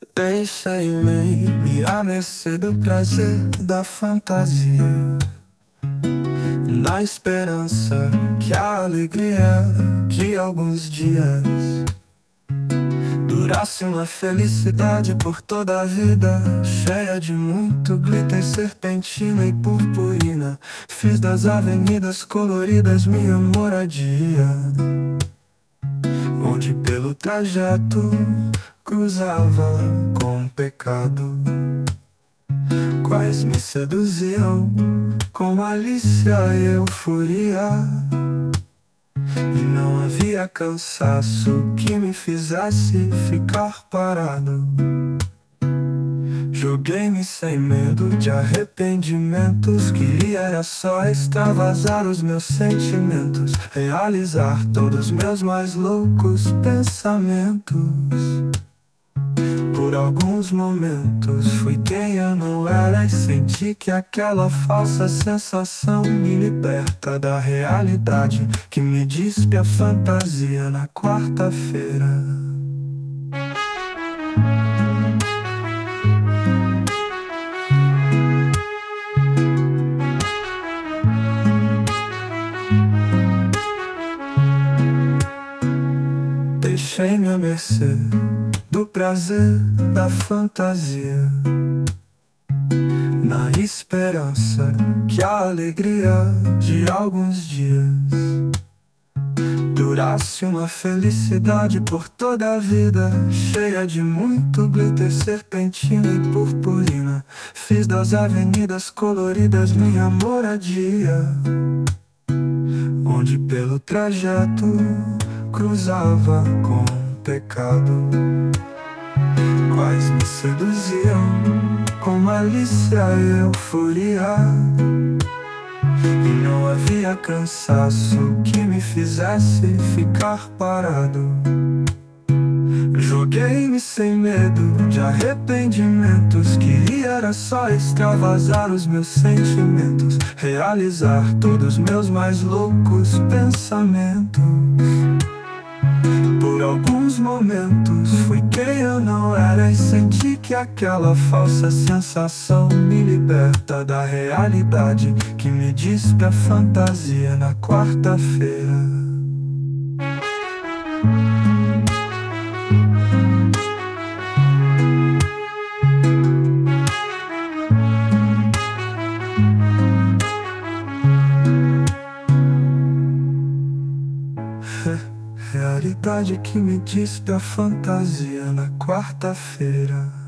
Deixei-me me à mercê do prazer da fantasia, na esperança que a alegria de alguns dias durasse uma felicidade por toda a vida, cheia de muito glitter, serpentina e purpurina. Fiz das avenidas coloridas minha moradia, onde pelo trajeto cruzava com o pecado, quais me seduziam com malícia e euforia. E não havia cansaço que me fizesse ficar parado. Joguei-me sem medo de arrependimentos, queria era só extravasar os meus sentimentos, realizar todos meus mais loucos pensamentos. Por alguns momentos fui quem eu não era e senti que aquela falsa sensação me liberta da realidade que me despe a fantasia na quarta-feira. Deixei-me à mercê do prazer da fantasia, na esperança que a alegria de alguns dias durasse uma felicidade por toda a vida, cheia de muito glitter, serpentina e purpurina. Fiz das avenidas coloridas minha moradia, onde pelo trajeto cruzava com o pecado, quais me seduziam com malícia e euforia. E não havia cansaço que me fizesse ficar parado. Joguei-me sem medo de arrependimentos, queria era só extravasar os meus sentimentos, realizar todos meus mais loucos pensamentos. Por alguns momentos fui quem eu não era e senti que aquela falsa sensação me liberta da realidade que me despe a fantasia na quarta-feira. Realidade que me despe a fantasia na quarta-feira.